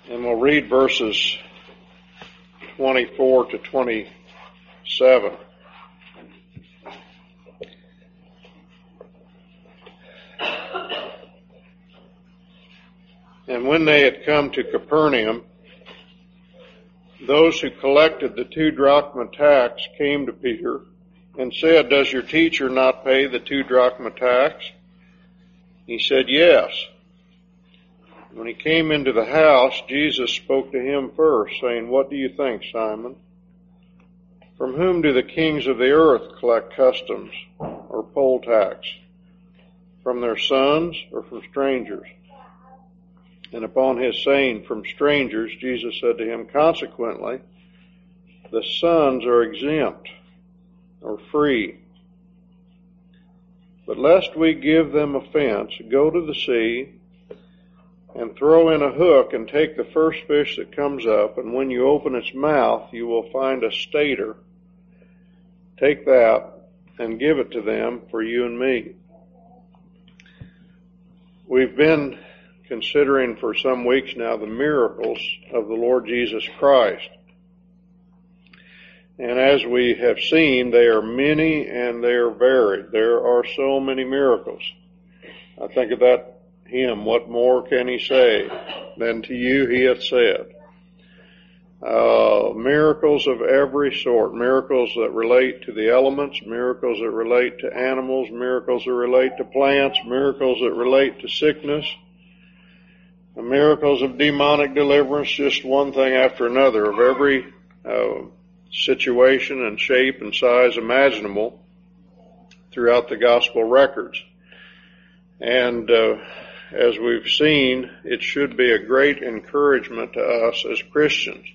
And we'll read verses 24 to 27. And when they had come to Capernaum, those who collected the 2 drachma tax came to Peter and said, "Does your teacher not pay the 2 drachma tax?" He said, "Yes." When he came into the house, Jesus spoke to him first, saying, "What do you think, Simon? From whom do the kings of the earth collect customs or poll tax? From their sons or from strangers?" And upon his saying, "From strangers," Jesus said to him, "Consequently, the sons are exempt or free. But lest we give them offense, go to the sea and throw in a hook and take the first fish that comes up, and when you open its mouth, you will find a stater. Take that and give it to them for you and me." We've been considering for some weeks now the miracles of the Lord Jesus Christ. And as we have seen, they are many and they are varied. There are so many miracles. I think of that hymn, "What more can he say than to you he hath said?" Miracles of every sort, miracles that relate to the elements, miracles that relate to animals, miracles that relate to plants, miracles that relate to sickness, miracles of demonic deliverance, just one thing after another, of every situation and shape and size imaginable throughout the gospel records. And as we've seen, it should be a great encouragement to us as Christians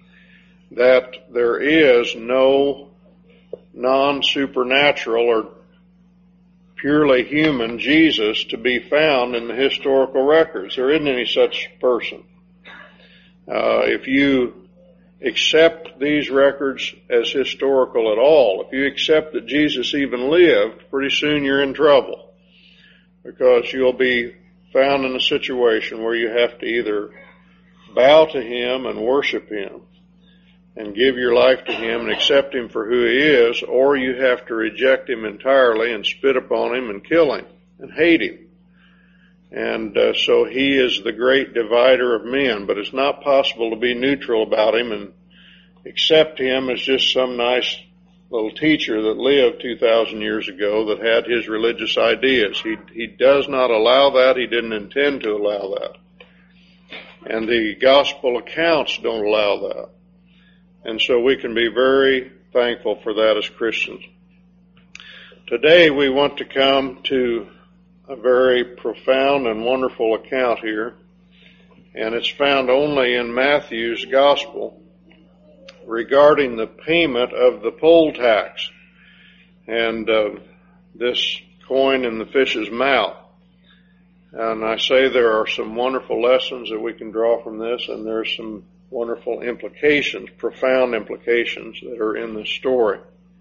that there is no non-supernatural or purely human Jesus to be found in the historical records. There isn't any such person. If you accept these records as historical at all, if you accept that Jesus even lived, pretty soon you're in trouble, because you'll be found in a situation where you have to either bow to him and worship him and give your life to him and accept him for who he is, or you have to reject him entirely and spit upon him and kill him and hate him. And so he is the great divider of men, but it's not possible to be neutral about him and accept him as just some nice little teacher that lived 2,000 years ago that had his religious ideas. He does not allow that. He didn't intend to allow that. And the gospel accounts don't allow that. And so we can be very thankful for that as Christians. Today we want to come to a very profound and wonderful account here, and it's found only in Matthew's gospel regarding the payment of the poll tax and this coin in the fish's mouth. And I say there are some wonderful lessons that we can draw from this, and there's some wonderful implications, profound implications that are in this story.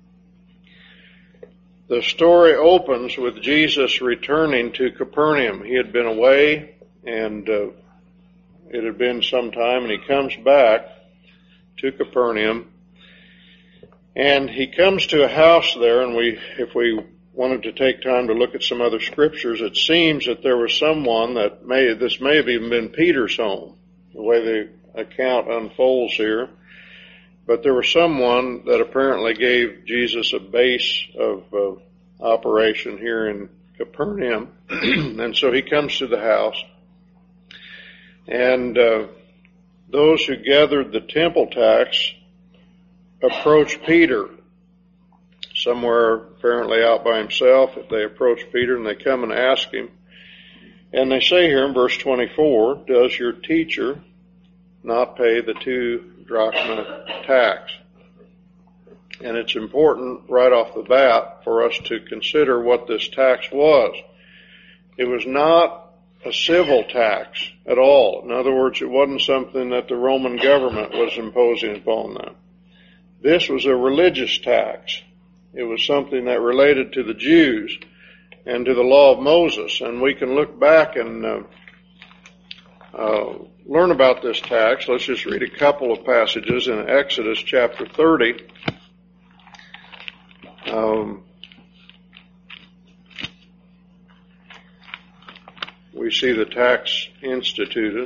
The story opens with Jesus returning to Capernaum. He had been away, and it had been some time, and he comes back to Capernaum, and he comes to a house there, and if we wanted to take time to look at some other scriptures, it seems that there was someone that this may have even been Peter's home, the way the account unfolds here. But there was someone that apparently gave Jesus a base of operation here in Capernaum. And so he comes to the house. And those who gathered the temple tax approach Peter, somewhere apparently out by himself. They approach Peter and they come and ask him. And they say here in verse 24, "Does your teacher not pay the 2 drachma tax?" And it's important right off the bat for us to consider what this tax was. It was not a civil tax at all. In other words, it wasn't something that the Roman government was imposing upon them. This was a religious tax. It was something that related to the Jews and to the law of Moses. And we can look back and learn about this tax, let's just read a couple of passages in Exodus chapter 30. We see the tax instituted.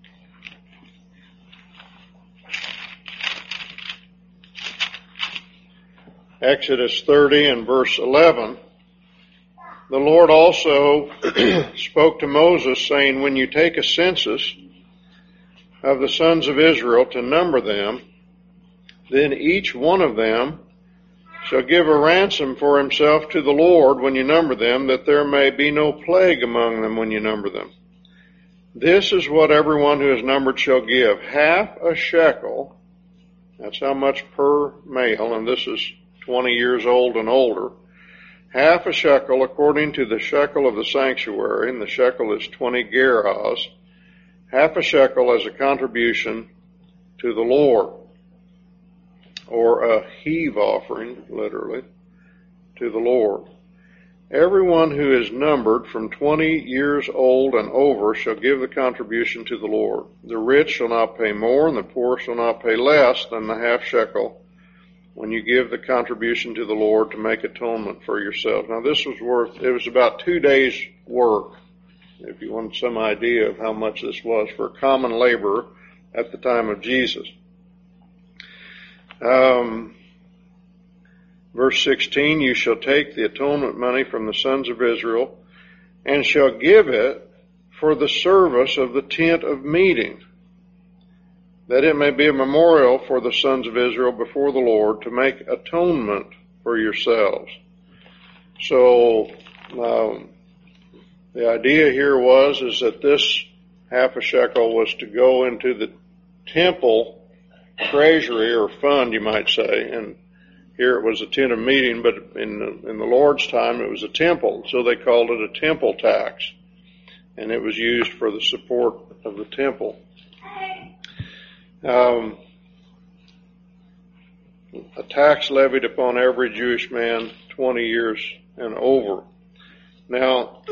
Exodus 30 and verse 11. The Lord also spoke to Moses, saying, when you take a census of the sons of Israel to number them, then each one of them shall give a ransom for himself to the Lord when you number them, that there may be no plague among them when you number them. This is what everyone who is numbered shall give, half a shekel. That's how much per male, and this is 20 years old and older. Half a shekel according to the shekel of the sanctuary, and the shekel is 20 gerahs. Half a shekel as a contribution to the Lord, or a heave offering, literally, to the Lord. Everyone who is numbered from 20 years old and over shall give the contribution to the Lord. The rich shall not pay more, and the poor shall not pay less than the half shekel when you give the contribution to the Lord to make atonement for yourself. Now this was it was about 2 days' work, if you want some idea of how much this was for a common laborer at the time of Jesus. Verse 16, you shall take the atonement money from the sons of Israel and shall give it for the service of the tent of meeting, that it may be a memorial for the sons of Israel before the Lord to make atonement for yourselves. So the idea here is that this half a shekel was to go into the temple treasury or fund, you might say, and here it was a tent of meeting, but in the Lord's time it was a temple, so they called it a temple tax, and it was used for the support of the temple. A tax levied upon every Jewish man 20 years and over. Now,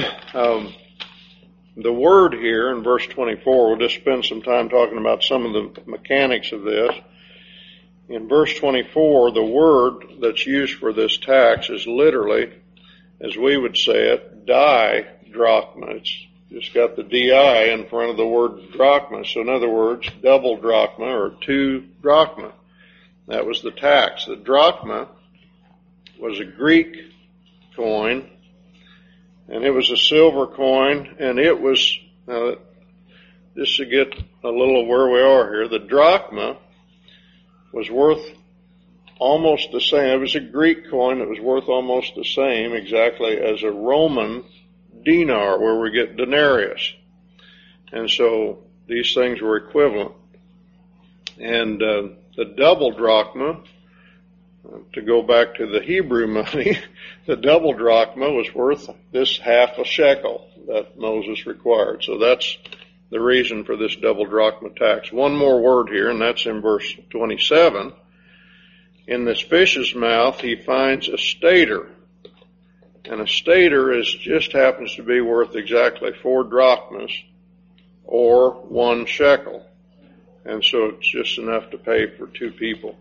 the word here in verse 24, we'll just spend some time talking about some of the mechanics of this. In verse 24, the word that's used for this tax is literally, as we would say it, didrachma. It's just got the di in front of the word drachma. So in other words, double drachma or 2 drachma. That was the tax. The drachma was a Greek coin, and it was a silver coin, and it was, just to get a little of where we are here, the drachma was worth almost the same. It was a Greek coin that was worth almost the same exactly as a Roman dinar, where we get denarius. And so these things were equivalent. And the double drachma, to go back to the Hebrew money, the double drachma was worth this half a shekel that Moses required. So that's the reason for this double drachma tax. One more word here, and that's in verse 27. In this fish's mouth he finds a stater. And a stater just happens to be worth exactly 4 drachmas or 1 shekel. And so it's just enough to pay for 2 people.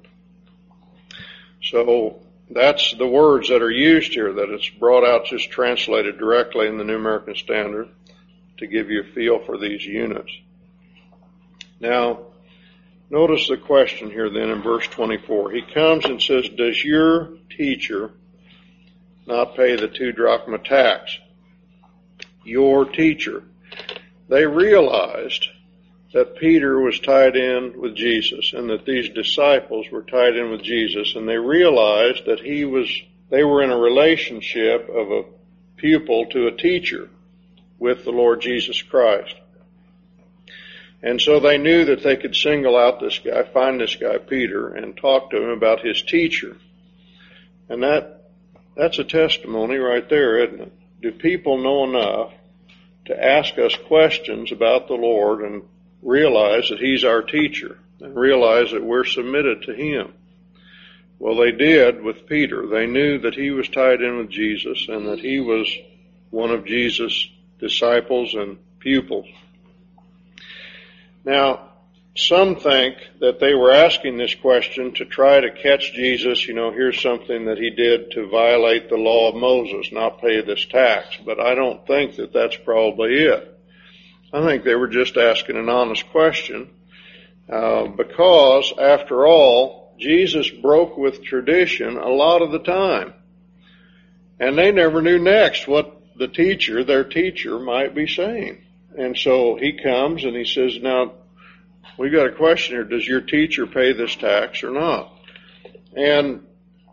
So that's the words that are used here, that it's brought out just translated directly in the New American Standard to give you a feel for these units. Now, notice the question here then in verse 24. He comes and says, does your teacher not pay the 2 drachma tax? Your teacher. They realized that Peter was tied in with Jesus and that these disciples were tied in with Jesus, and they realized that they were in a relationship of a pupil to a teacher with the Lord Jesus Christ. And so they knew that they could single out this guy, find this guy Peter, and talk to him about his teacher. And that's a testimony right there, isn't it? Do people know enough to ask us questions about the Lord and realize that he's our teacher and realize that we're submitted to him? Well, they did with Peter. They knew that he was tied in with Jesus and that he was one of Jesus' disciples and pupils. Now, some think that they were asking this question to try to catch Jesus. Here's something that he did to violate the law of Moses, not pay this tax. But I don't think that that's probably it. I think they were just asking an honest question because, after all, Jesus broke with tradition a lot of the time. And they never knew next what their teacher might be saying. And so he comes and he says, now, we got a question here. Does your teacher pay this tax or not? And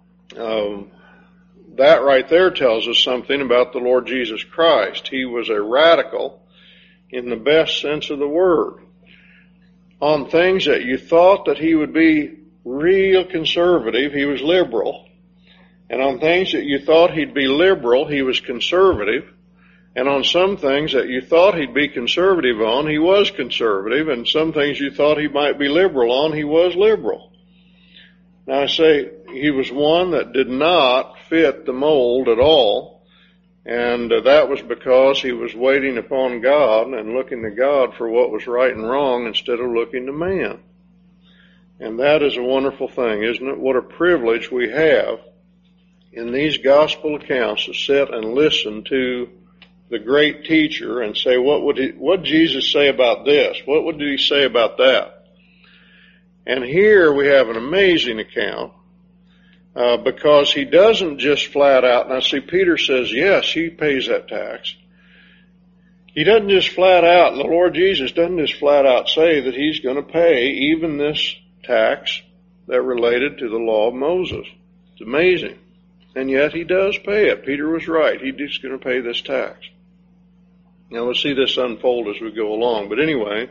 that right there tells us something about the Lord Jesus Christ. He was a radical in the best sense of the word. On things that you thought that he would be real conservative, he was liberal. And on things that you thought he'd be liberal, he was conservative. And on some things that you thought he'd be conservative on, he was conservative. And some things you thought he might be liberal on, he was liberal. Now I say he was one that did not fit the mold at all. And that was because he was waiting upon God and looking to God for what was right and wrong instead of looking to man. And that is a wonderful thing, isn't it? What a privilege we have in these gospel accounts to sit and listen to the great teacher and say, what did Jesus say about this? What would he say about that? And here we have an amazing account because he doesn't just flat out, now see, Peter says, yes, he pays that tax. He doesn't just flat out, and the Lord Jesus doesn't just flat out say that he's going to pay even this tax that related to the law of Moses. It's amazing. And yet he does pay it. Peter was right. He's going to pay this tax. Now we'll see this unfold as we go along. But anyway,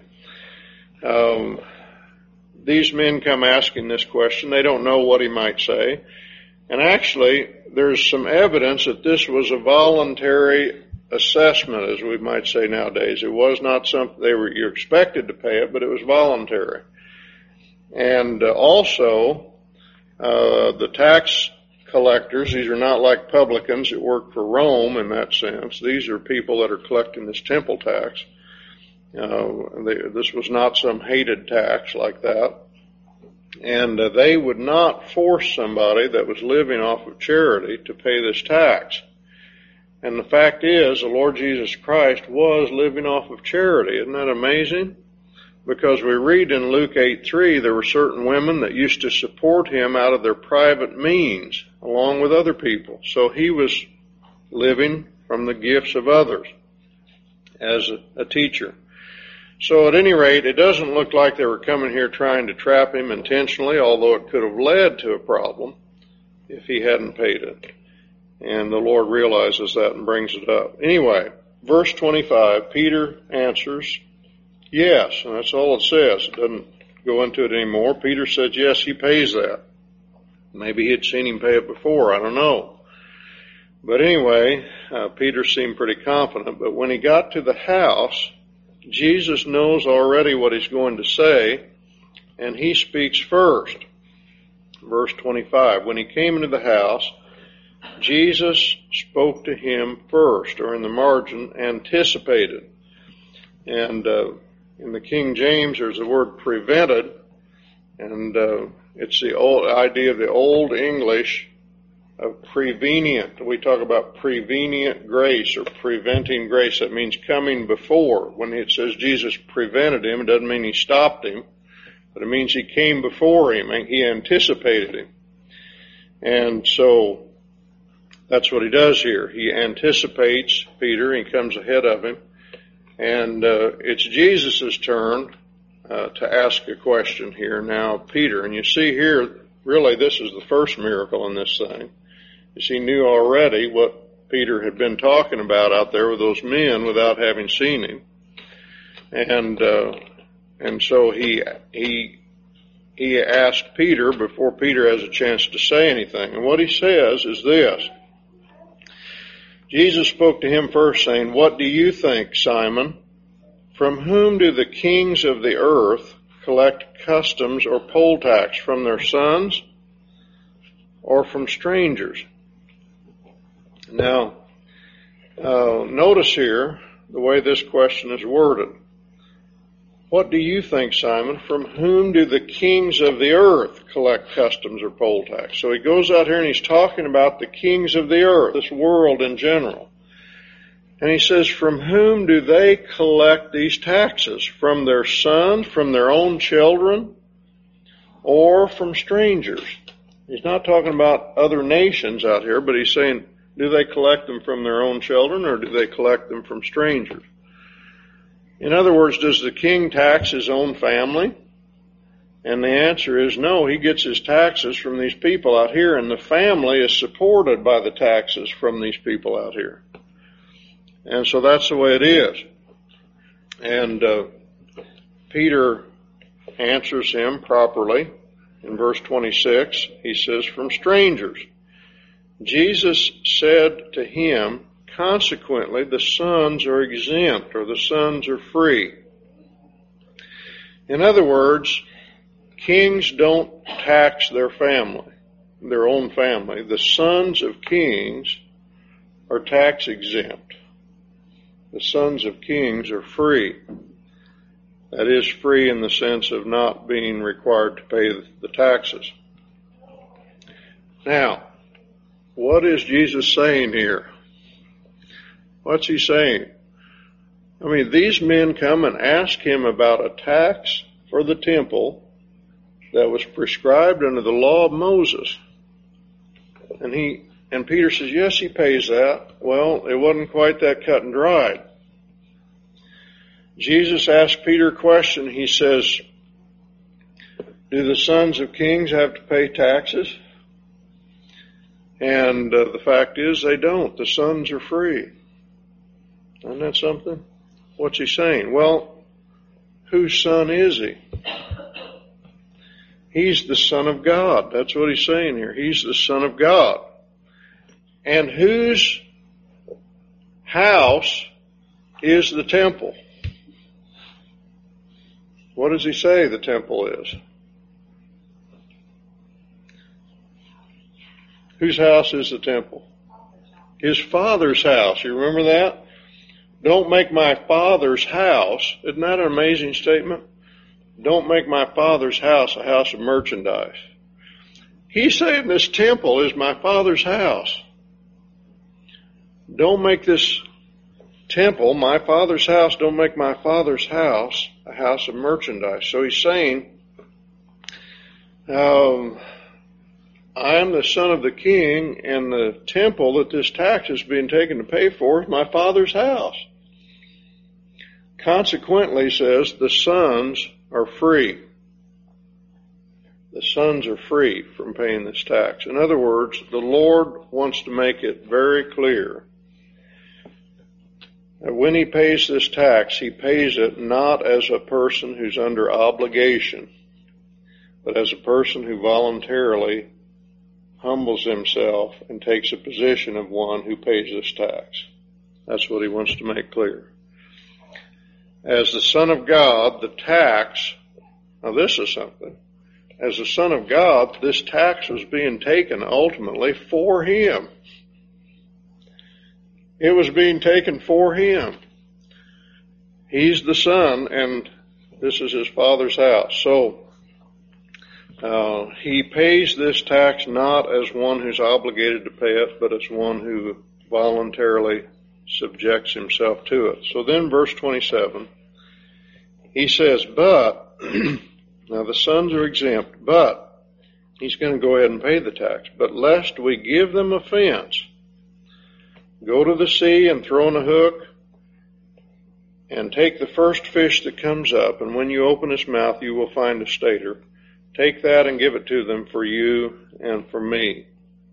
these men come asking this question. They don't know what he might say. And actually, there's some evidence that this was a voluntary assessment, as we might say nowadays. It was not something you're expected to pay it, but it was voluntary. And also, the tax collectors, these are not like publicans that work for Rome in that sense. These are people that are collecting this temple tax. This was not some hated tax like that. And they would not force somebody that was living off of charity to pay this tax. And the fact is, the Lord Jesus Christ was living off of charity. Isn't that amazing? Because we read in Luke 8:3, there were certain women that used to support him out of their private means, along with other people. So he was living from the gifts of others as a teacher. So at any rate, it doesn't look like they were coming here trying to trap him intentionally, although it could have led to a problem if he hadn't paid it. And the Lord realizes that and brings it up. Anyway, verse 25, Peter answers, yes, and that's all it says. It doesn't go into it anymore. Peter said, yes, he pays that. Maybe he'd seen him pay it before, I don't know. But anyway, Peter seemed pretty confident. But when he got to the house, Jesus knows already what he's going to say, and he speaks first. Verse 25, when he came into the house, Jesus spoke to him first, or in the margin, anticipated. And in the King James, there's the word prevented, and it's the old idea of the Old English of prevenient. We talk about prevenient grace or preventing grace. That means coming before. When it says Jesus prevented him, it doesn't mean he stopped him, but it means he came before him and he anticipated him. And so that's what he does here. He anticipates Peter. He comes ahead of him. And it's Jesus' turn to ask a question here now, Peter. And you see here, really, this is the first miracle in this thing. Is he knew already what Peter had been talking about out there with those men without having seen him. And so he asked Peter before Peter has a chance to say anything. And what he says is this. Jesus spoke to him first, saying, what do you think, Simon? From whom do the kings of the earth collect customs or poll tax? From their sons or from strangers? Now, notice here the way this question is worded. What do you think, Simon? From whom do the kings of the earth collect customs or poll tax? So he goes out here and he's talking about the kings of the earth, this world in general. And he says, from whom do they collect these taxes? From their sons, from their own children, or from strangers? He's not talking about other nations out here, but he's saying, do they collect them from their own children, or do they collect them from strangers? In other words, does the king tax his own family? And the answer is no, he gets his taxes from these people out here, and the family is supported by the taxes from these people out here. And so that's the way it is. And Peter answers him properly. In verse 26, he says, from strangers. Jesus said to him, consequently, the sons are exempt, or the sons are free. In other words, kings don't tax their family, their own family. The sons of kings are tax exempt. The sons of kings are free. That is, free in the sense of not being required to pay the taxes. Now, what is Jesus saying here? What's he saying? I mean, these men come and ask him about a tax for the temple that was prescribed under the law of Moses. And Peter says, yes, he pays that. Well, it wasn't quite that cut and dried. Jesus asked Peter a question. He says, do the sons of kings have to pay taxes? And the fact is they don't. The sons are free. Isn't that something? What's he saying? Well, whose son is he? He's the Son of God. That's what he's saying here. He's the Son of God. And whose house is the temple? What does he say the temple is? Whose house is the temple? His Father's house. You remember that? Don't make my Father's house. Isn't that an amazing statement? Don't make my Father's house a house of merchandise. He's saying this temple is my Father's house. Don't make this temple, my Father's house, don't make my Father's house a house of merchandise. So he's saying, I am the son of the king, and the temple that this tax is being taken to pay for is my Father's house. Consequently, he says, the sons are free. The sons are free from paying this tax. In other words, the Lord wants to make it very clear that when he pays this tax, he pays it not as a person who's under obligation, but as a person who voluntarily humbles himself and takes a position of one who pays this tax. That's what he wants to make clear. As the Son of God, the tax, now this is something, as the Son of God, this tax was being taken ultimately for him. It was being taken for him. He's the Son, and this is his Father's house. So, he pays this tax not as one who's obligated to pay it, but as one who voluntarily subjects himself to it. So then verse 27, he says, but, now the sons are exempt, but, he's going to go ahead and pay the tax, but lest we give them offense, go to the sea and throw in a hook and take the first fish that comes up, and when you open its mouth you will find a stater. Take that and give it to them for you and for me.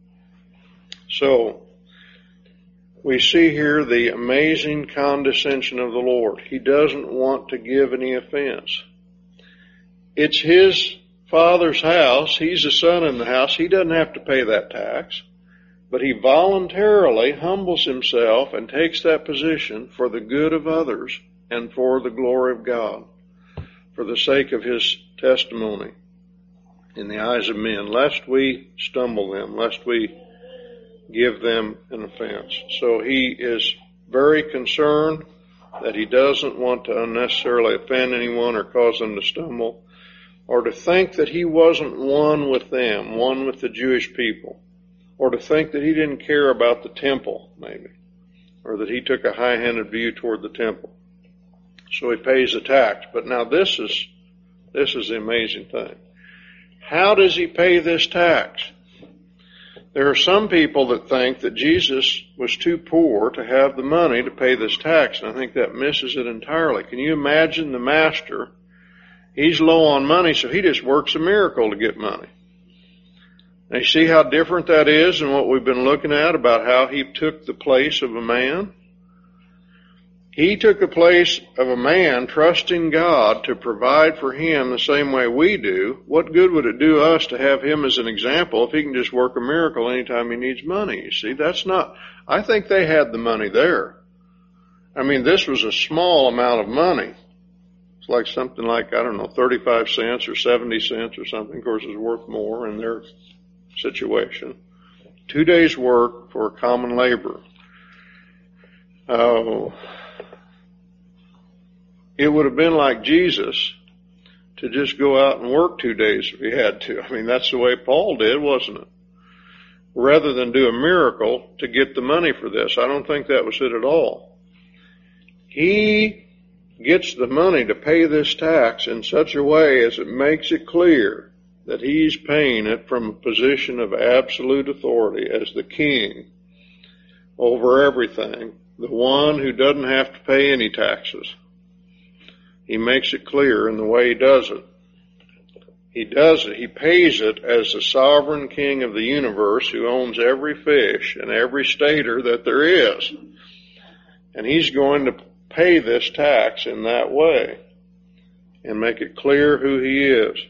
So, we see here the amazing condescension of the Lord. He doesn't want to give any offense. It's his Father's house. He's the son in the house. He doesn't have to pay that tax. But he voluntarily humbles himself and takes that position for the good of others and for the glory of God, for the sake of his testimony in the eyes of men, lest we stumble them, lest we give them an offense. So he is very concerned that he doesn't want to unnecessarily offend anyone or cause them to stumble, or to think that he wasn't one with them, one with the Jewish people, or to think that he didn't care about the temple, maybe, or that he took a high-handed view toward the temple. So he pays the tax. But now this is the amazing thing. How does he pay this tax? There are some people that think that Jesus was too poor to have the money to pay this tax, and I think that misses it entirely. Can you imagine the master? He's low on money, so he just works a miracle to get money. Now you see how different that is than what we've been looking at about how he took the place of a man? He took the place of a man trusting God to provide for him the same way we do. What good would it do us to have him as an example if he can just work a miracle anytime he needs money? You see, I think they had the money there. I mean, this was a small amount of money. It's like something like, 35 cents or 70 cents or something. Of course, it's worth more in their situation. 2 days' work for a common laborer. It would have been like Jesus to just go out and work 2 days if he had to. I mean, that's the way Paul did, wasn't it? Rather than do a miracle to get the money for this. I don't think that was it at all. He gets the money to pay this tax in such a way as it makes it clear that he's paying it from a position of absolute authority as the king over everything, the one who doesn't have to pay any taxes. He makes it clear in the way he does it. He pays it as the sovereign king of the universe who owns every fish and every stater that there is. And he's going to pay this tax in that way and make it clear who he is.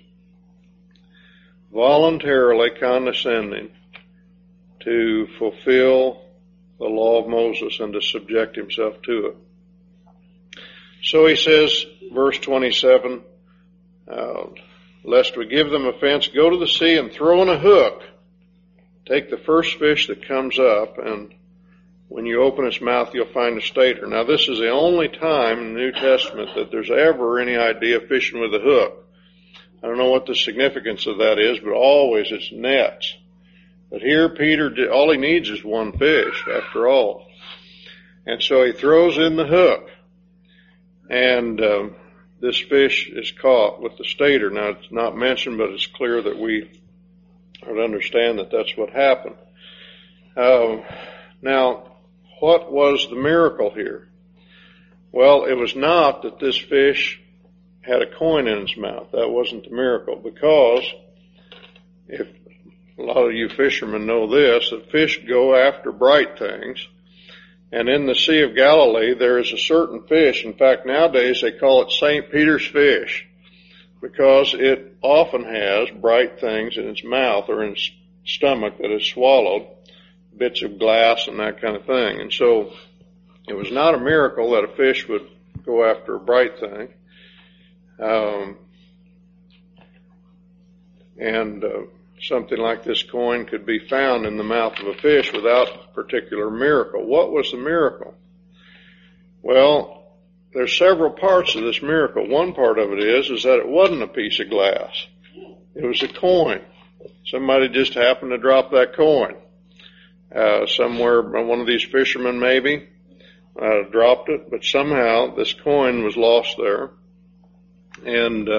Voluntarily condescending to fulfill the law of Moses and to subject himself to it. So he says, verse 27, lest we give them offense, go to the sea and throw in a hook. Take the first fish that comes up, and when you open its mouth, you'll find a stater. Now, this is the only time in the New Testament that there's ever any idea of fishing with a hook. I don't know what the significance of that is, but always it's nets. But here Peter, all he needs is one fish, after all. And so he throws in the hook. And this fish is caught with the stater. Now, it's not mentioned, but it's clear that we would understand that that's what happened. Now, what was the miracle here? Well, it was not that this fish had a coin in its mouth. That wasn't the miracle, because if a lot of you fishermen know this, that fish go after bright things. And in the Sea of Galilee, there is a certain fish. In fact, nowadays they call it St. Peter's fish, because it often has bright things in its mouth or in its stomach that is swallowed, bits of glass and that kind of thing. And so it was not a miracle that a fish would go after a bright thing. Something like this coin could be found in the mouth of a fish without particular miracle. What was the miracle? Well, there's several parts of this miracle. One part of it is that it wasn't a piece of glass. It was a coin. Somebody just happened to drop that coin. Somewhere, one of these fishermen maybe dropped it, but somehow this coin was lost there. And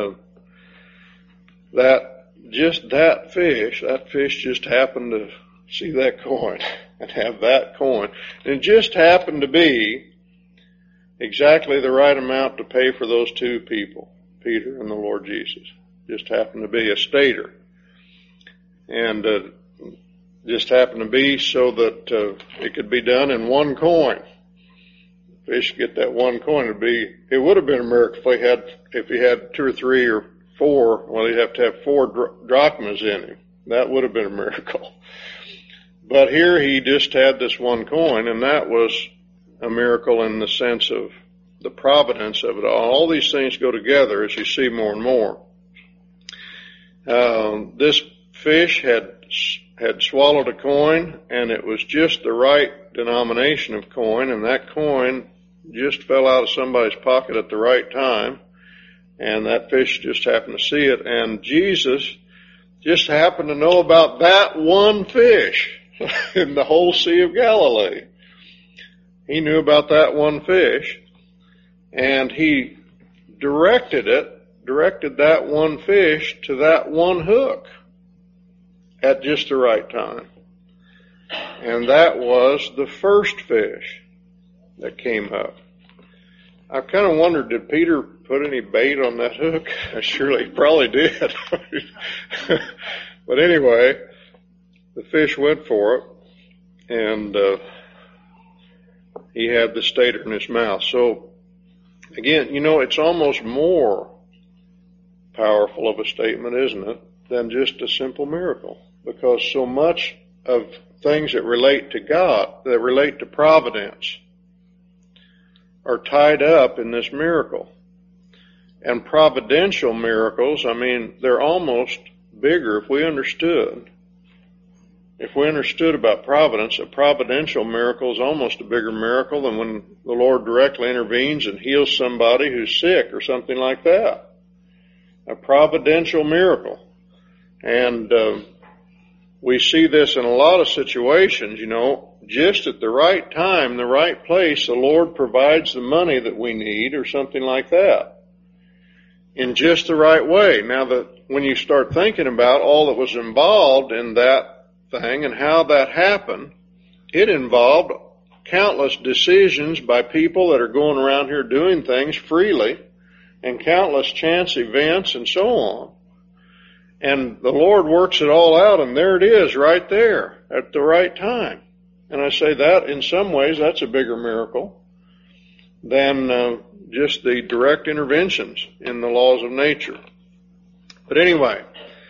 that fish just happened to see that coin and have that coin. And it just happened to be exactly the right amount to pay for those two people, Peter and the Lord Jesus. Just happened to be a stater. And just happened to be so that it could be done in one coin. Fish get that one coin. It would have been a miracle if he had 2 or 3 or 4. Well, he'd have to have 4 drachmas in him. That would have been a miracle. But here he just had this one coin, and that was a miracle in the sense of the providence of it all. All these things go together as you see more and more. This fish had swallowed a coin, and it was just the right denomination of coin, and that coin just fell out of somebody's pocket at the right time, and that fish just happened to see it, and Jesus just happened to know about that one fish in the whole Sea of Galilee. He knew about that one fish, and he directed that one fish to that one hook at just the right time. And that was the first fish that came up. I kind of wondered, did Peter put any bait on that hook? Surely he probably did. But anyway, the fish went for it, and he had the stater in his mouth. So, again, it's almost more powerful of a statement, isn't it, than just a simple miracle? Because so much of things that relate to God, that relate to providence, are tied up in this miracle. And providential miracles, they're almost bigger if we understood. If we understood about providence, a providential miracle is almost a bigger miracle than when the Lord directly intervenes and heals somebody who's sick or something like that. A providential miracle. And we see this in a lot of situations, just at the right time, the right place, the Lord provides the money that we need or something like that in just the right way. Now, when you start thinking about all that was involved in that thing and how that happened, it involved countless decisions by people that are going around here doing things freely and countless chance events and so on. And the Lord works it all out, and there it is right there at the right time. And I say that in some ways that's a bigger miracle than just the direct interventions in the laws of nature. But anyway,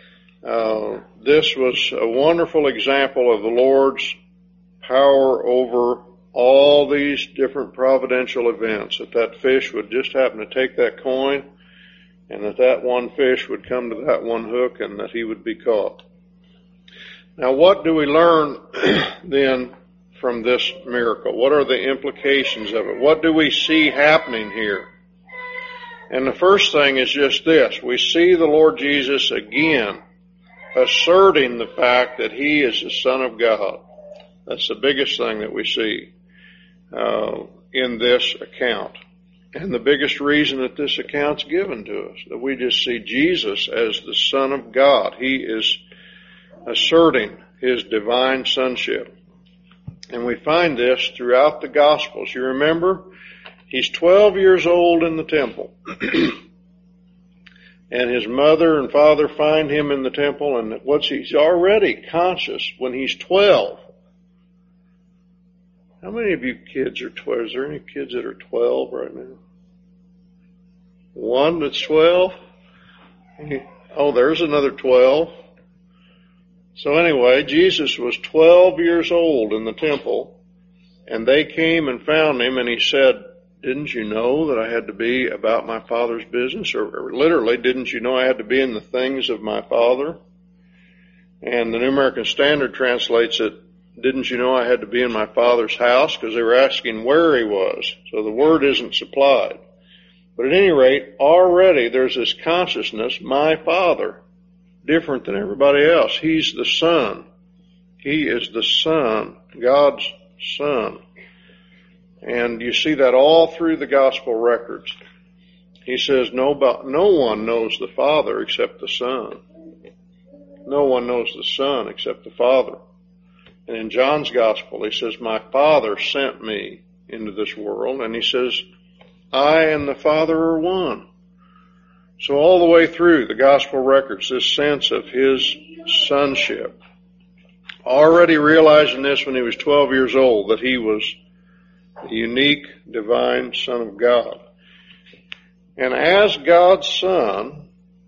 this was a wonderful example of the Lord's power over all these different providential events, that fish would just happen to take that coin, and that one fish would come to that one hook, and that he would be caught. Now, what do we learn then from this miracle? What are the implications of it? What do we see happening here? And the first thing is just this. We see the Lord Jesus again asserting the fact that he is the Son of God. That's the biggest thing that we see in this account. And the biggest reason that this account's given to us, that we just see Jesus as the Son of God. He is asserting his divine sonship. And we find this throughout the Gospels. You remember, he's 12 years old in the temple. And his mother and father find him in the temple, and he's already conscious when he's 12. How many of you kids are 12? Is there any kids that are 12 right now? One that's 12? Oh, there's another 12. So anyway, Jesus was 12 years old in the temple, and they came and found him, and he said, "Didn't you know that I had to be about my Father's business?" Or literally, "Didn't you know I had to be in the things of my Father?" And the New American Standard translates it, "Didn't you know I had to be in my Father's house?" Because they were asking where he was. So the word isn't supplied. But at any rate, already there's this consciousness, my Father, different than everybody else. He's the Son. He is the Son, God's Son. And you see that all through the gospel records. He says no one knows the Father except the Son. No one knows the Son except the Father. And in John's gospel, he says, "My Father sent me into this world." And he says, "I and the Father are one." So all the way through the gospel records, this sense of his sonship. Already realizing this when he was 12 years old, that he was the unique divine Son of God. And as God's Son,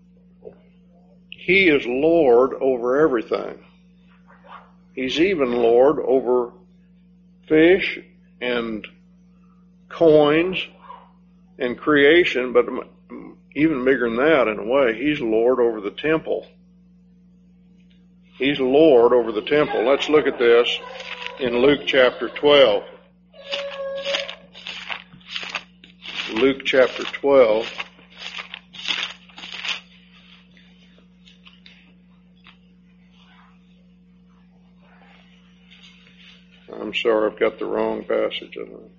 he is Lord over everything. He's even Lord over fish and coins and creation, but even bigger than that in a way, he's Lord over the temple. He's Lord over the temple. Let's look at this in Luke chapter 12. Luke chapter 12. I'm sorry, I've got the wrong passage.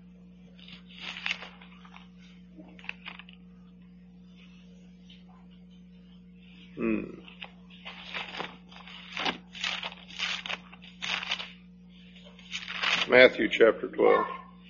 Matthew chapter 12.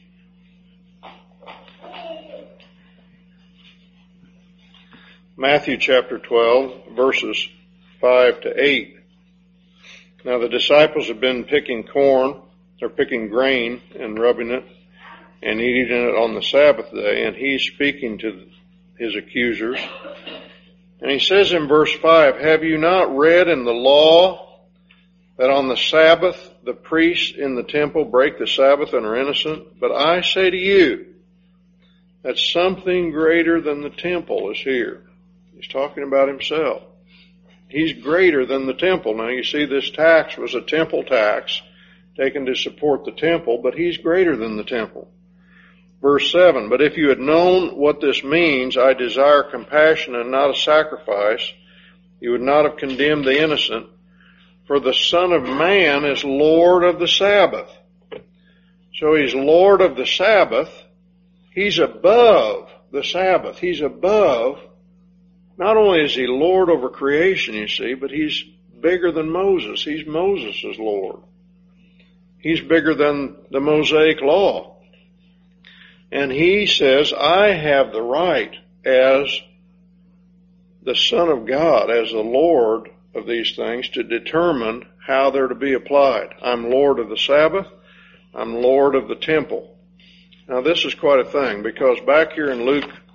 Matthew chapter 12, verses 5 to 8. Now the disciples have been picking corn, or picking grain, and rubbing it, and eating it on the Sabbath day, and he's speaking to his accusers. And he says in verse 5, "Have you not read in the law that on the Sabbath the priests in the temple break the Sabbath and are innocent? But I say to you that something greater than the temple is here." He's talking about himself. He's greater than the temple. Now you see, this tax was a temple tax taken to support the temple, but he's greater than the temple. Verse 7, "But if you had known what this means, I desire compassion and not a sacrifice, you would not have condemned the innocent. For the Son of Man is Lord of the Sabbath." So he's Lord of the Sabbath. He's above the Sabbath. He's above. Not only is he Lord over creation, you see, but he's bigger than Moses. He's Moses' Lord. He's bigger than the Mosaic law. And he says, I have the right as the Son of God, as the Lord of these things, to determine how they're to be applied. I'm Lord of the Sabbath. I'm Lord of the temple. Now this is quite a thing, because back here in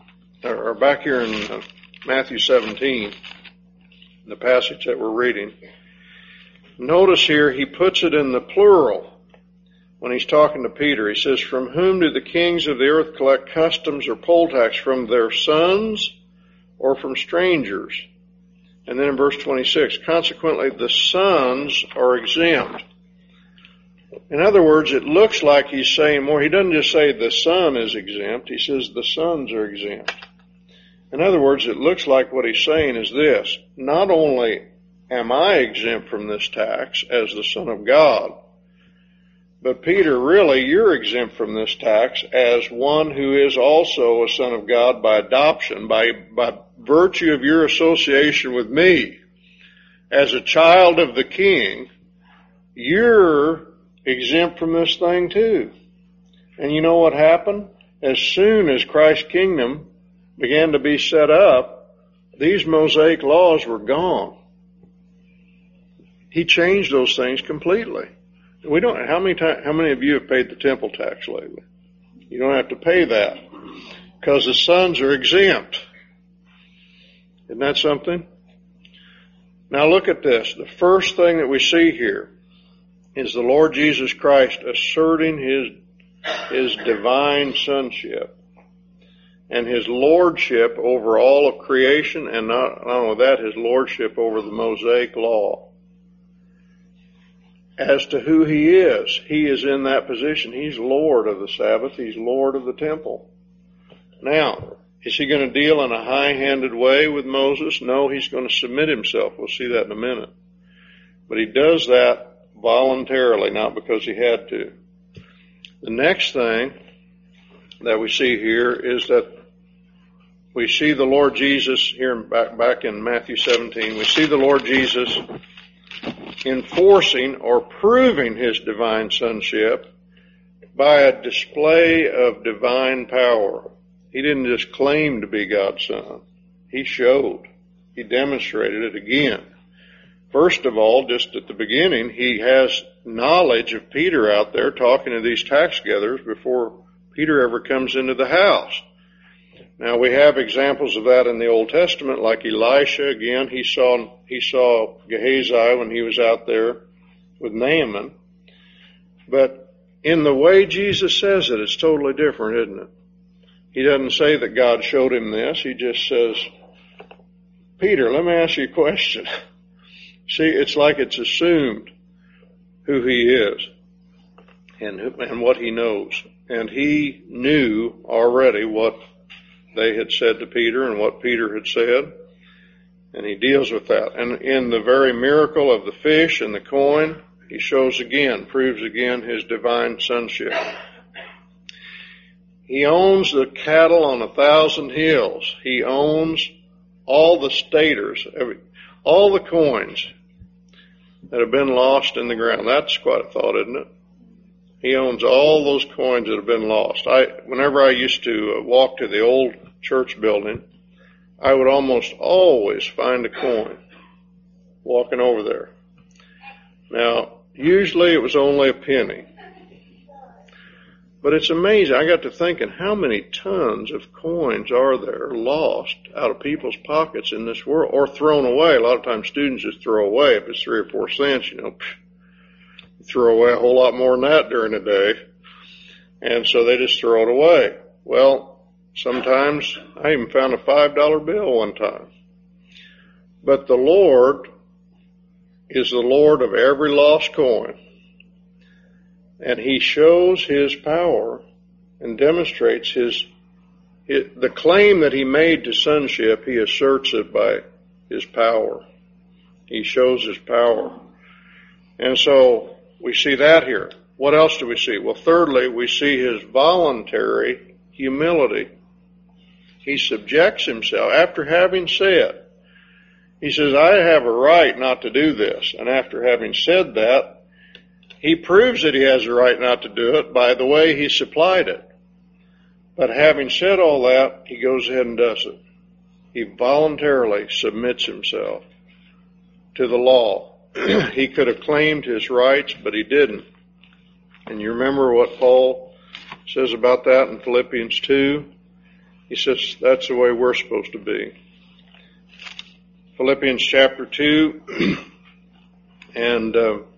Matthew 17, the passage that we're reading, notice here he puts it in the plural when he's talking to Peter. He says, "From whom do the kings of the earth collect customs or poll tax? From their sons or from strangers?" And then in verse 26, "Consequently, the sons are exempt." In other words, it looks like he's saying more. He doesn't just say the son is exempt. He says the sons are exempt. In other words, it looks like what he's saying is this: not only am I exempt from this tax as the Son of God, but Peter, really, you're exempt from this tax as one who is also a son of God by adoption, by virtue of your association with me. As a child of the King, you're exempt from this thing too. And you know what happened? As soon as Christ's kingdom began to be set up, these Mosaic laws were gone. He changed those things completely. We don't. How many of you have paid the temple tax lately? You don't have to pay that because the sons are exempt. Isn't that something? Now look at this. The first thing that we see here is the Lord Jesus Christ asserting his divine sonship and his lordship over all of creation, and not only that, his lordship over the Mosaic law. As to who he is in that position. He's Lord of the Sabbath. He's Lord of the temple. Now, is he going to deal in a high-handed way with Moses? No, he's going to submit himself. We'll see that in a minute. But he does that voluntarily, not because he had to. The next thing that we see here is that we see the Lord Jesus here back in Matthew 17. We see the Lord Jesus enforcing or proving his divine sonship by a display of divine power. He didn't just claim to be God's son. He showed. He demonstrated it again. First of all, just at the beginning, he has knowledge of Peter out there talking to these tax gatherers before Peter ever comes into the house. Now we have examples of that in the Old Testament, like Elisha. Again, he saw Gehazi when he was out there with Naaman. But in the way Jesus says it, it's totally different, isn't it? He doesn't say that God showed him this. He just says, Peter, let me ask you a question. See, it's like it's assumed who he is and what he knows. And he knew already what they had said to Peter and what Peter had said. And he deals with that. And in the very miracle of the fish and the coin, he shows again, proves again his divine sonship. He owns the cattle on 1,000 hills. He owns all the staters, all the coins that have been lost in the ground. That's quite a thought, isn't it? He owns all those coins that have been lost. Whenever I used to walk to the old church building, I would almost always find a coin walking over there. Now, usually it was only a penny. But it's amazing. I got to thinking, how many tons of coins are there lost out of people's pockets in this world, or thrown away? A lot of times students just throw away. If it's 3 or 4 cents, you throw away a whole lot more than that during the day. And so they just throw it away. Well, sometimes I even found a $5 bill one time. But the Lord is the Lord of every lost coin. And he shows his power and demonstrates the claim that he made to sonship. He asserts it by his power. He shows his power. And so we see that here. What else do we see? Well, thirdly, we see his voluntary humility. He subjects himself after having said, he says, I have a right not to do this. And after having said that, he proves that he has a right not to do it by the way he supplied it. But having said all that, he goes ahead and does it. He voluntarily submits himself to the law. He could have claimed his rights, but he didn't. And you remember what Paul says about that in Philippians 2? He says that's the way we're supposed to be. Philippians chapter 2 and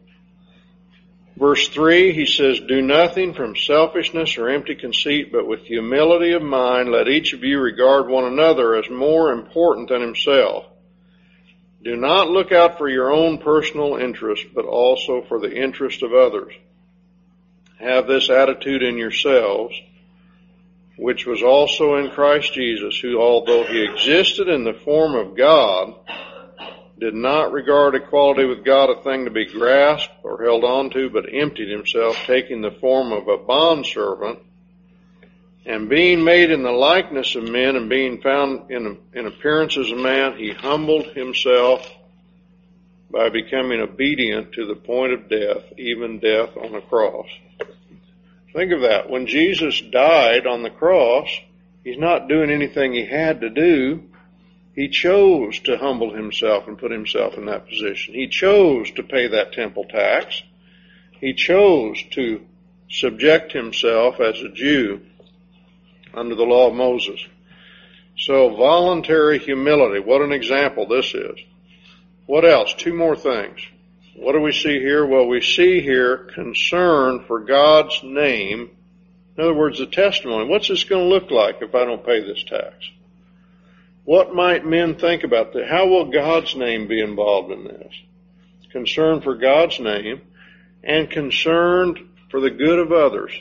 verse 3, he says, do nothing from selfishness or empty conceit, but with humility of mind, let each of you regard one another as more important than himself. Do not look out for your own personal interest, but also for the interest of others. Have this attitude in yourselves, which was also in Christ Jesus, who, although he existed in the form of God, did not regard equality with God a thing to be grasped or held on to, but emptied himself, taking the form of a bondservant, and being made in the likeness of men, and being found in appearance as a man, he humbled himself by becoming obedient to the point of death, even death on a cross. Think of that. When Jesus died on the cross, he's not doing anything he had to do. He chose to humble himself and put himself in that position. He chose to pay that temple tax. He chose to subject himself as a Jew under the law of Moses. So voluntary humility, what an example this is. What else? 2 more things. What do we see here? Well, we see here concern for God's name. In other words, the testimony. What's this going to look like if I don't pay this tax? What might men think about that? How will God's name be involved in this? Concern for God's name and concerned for the good of others.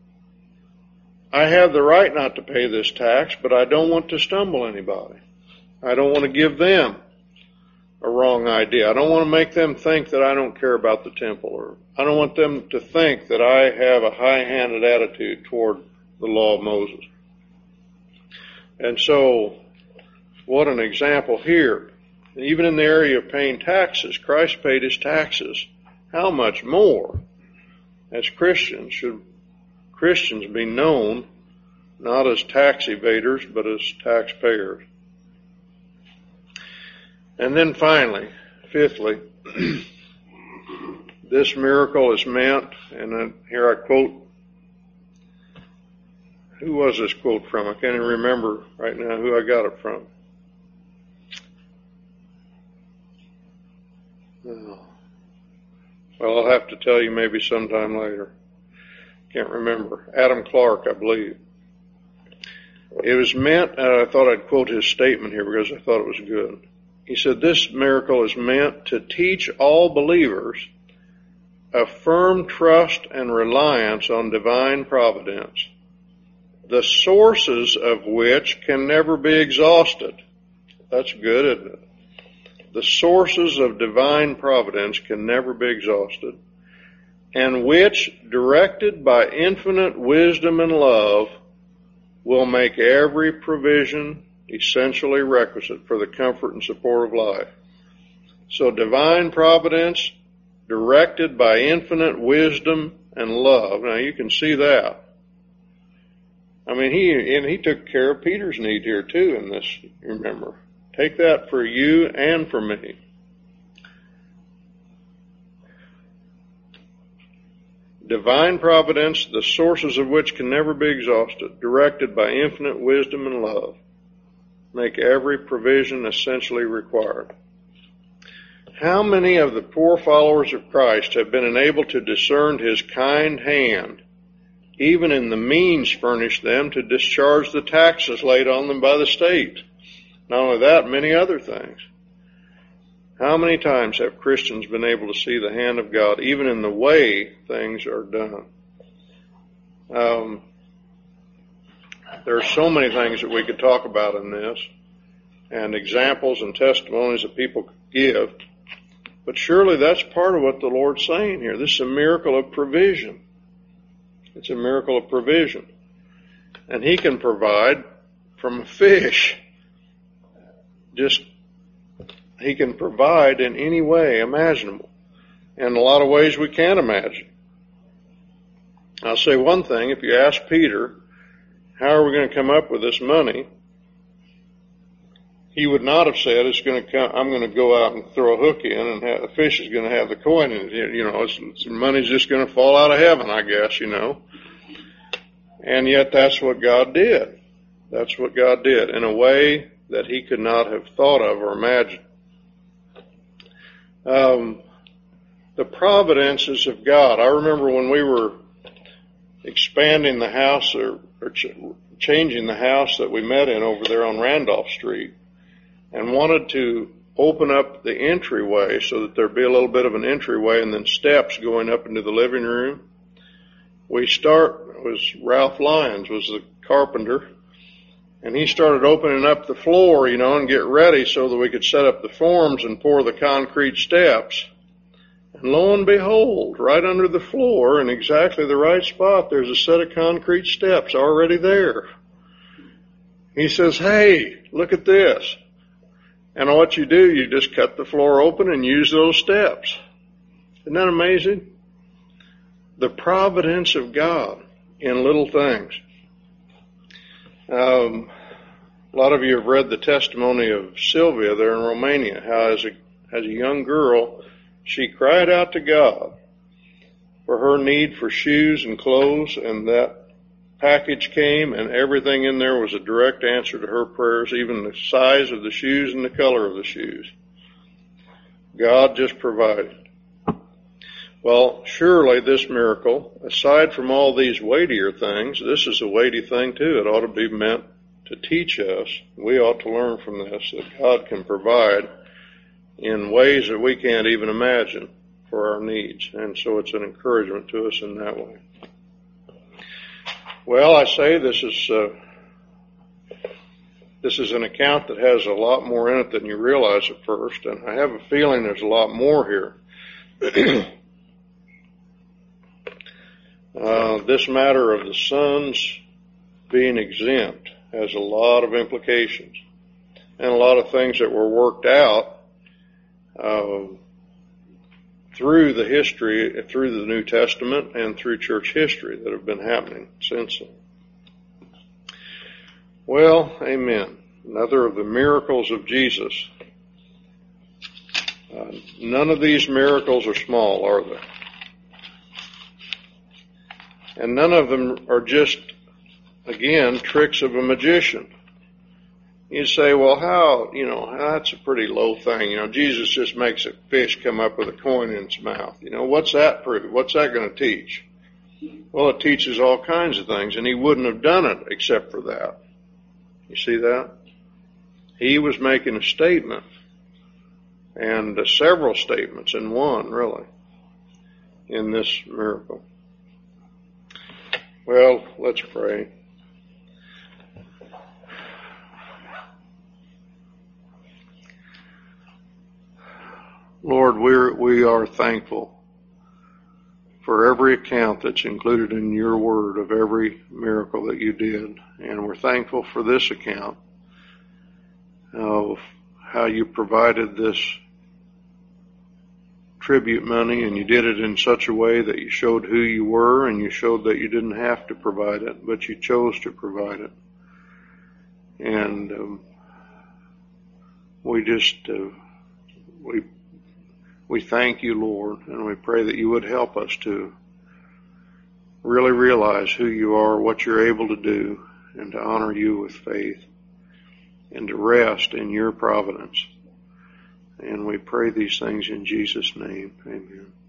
I have the right not to pay this tax, but I don't want to stumble anybody. I don't want to give them a wrong idea. I don't want to make them think that I don't care about the temple, or I don't want them to think that I have a high-handed attitude toward the law of Moses. And so, what an example here. Even in the area of paying taxes, Christ paid his taxes. How much more, as Christians, should Christians be known not as tax evaders, but as taxpayers? And then finally, fifthly, this miracle is meant, and here I quote, who was this quote from? I can't even remember right now who I got it from. Well, I'll have to tell you maybe sometime later. Can't remember. Adam Clark, I believe. It was meant, and I thought I'd quote his statement here because I thought it was good. He said, this miracle is meant to teach all believers a firm trust and reliance on divine providence, the sources of which can never be exhausted. That's good, isn't it? The sources of divine providence can never be exhausted, and which, directed by infinite wisdom and love, will make every provision essentially requisite for the comfort and support of life. So divine providence, directed by infinite wisdom and love. Now you can see that. I mean, he took care of Peter's need here too in this, remember. Take that for you and for me. Divine providence, the sources of which can never be exhausted, directed by infinite wisdom and love, make every provision essentially required. How many of the poor followers of Christ have been enabled to discern his kind hand, even in the means furnished them to discharge the taxes laid on them by the state? Not only that, many other things. How many times have Christians been able to see the hand of God, even in the way things are done? There are so many things that we could talk about in this, and examples and testimonies that people could give. But surely that's part of what the Lord's saying here. This is a miracle of provision. It's a miracle of provision. And he can provide from a fish. He can provide in any way imaginable. In a lot of ways we can't imagine. I'll say one thing. If you ask Peter, how are we going to come up with this money? He would not have said, I'm going to go out and throw a hook in and the fish is going to have the coin in it. Money's just going to fall out of heaven, I guess, And yet that's what God did. That's what God did in a way that he could not have thought of or imagined. The providences of God. I remember when we were expanding the house or changing the house that we met in over there on Randolph Street, and wanted to open up the entryway so that there'd be a little bit of an entryway and then steps going up into the living room. Ralph Lyons was the carpenter, and he started opening up the floor, and get ready so that we could set up the forms and pour the concrete steps. And lo and behold, right under the floor in exactly the right spot, there's a set of concrete steps already there. He says, hey, look at this. And what you do, you just cut the floor open and use those steps. Isn't that amazing? The providence of God in little things. A lot of you have read the testimony of Sylvia there in Romania, how as a young girl, she cried out to God for her need for shoes and clothes, and that package came, and everything in there was a direct answer to her prayers, even the size of the shoes and the color of the shoes. God just provided. Well, surely this miracle, aside from all these weightier things, this is a weighty thing too. It ought to be meant to teach us. We ought to learn from this that God can provide in ways that we can't even imagine for our needs. And so it's an encouragement to us in that way. Well, I say this is an account that has a lot more in it than you realize at first, and I have a feeling there's a lot more here. This matter of the sons being exempt has a lot of implications and a lot of things that were worked out through the history, through the New Testament and through church history that have been happening since then. Well, amen. Another of the miracles of Jesus. None of these miracles are small, are they? And none of them are just, again, tricks of a magician. You say, well, that's a pretty low thing. Jesus just makes a fish come up with a coin in its mouth. What's that prove? What's that going to teach? Well, it teaches all kinds of things, and he wouldn't have done it except for that. You see that? He was making a statement, and several statements in one, really, in this miracle. Well, let's pray. Lord, we are thankful for every account that's included in your word of every miracle that you did. And we're thankful for this account of how you provided this tribute money, and you did it in such a way that you showed who you were, and you showed that you didn't have to provide it, but you chose to provide it. And we thank you, Lord, and we pray that you would help us to really realize who you are, what you're able to do, and to honor you with faith, and to rest in your providence. And we pray these things in Jesus' name. Amen.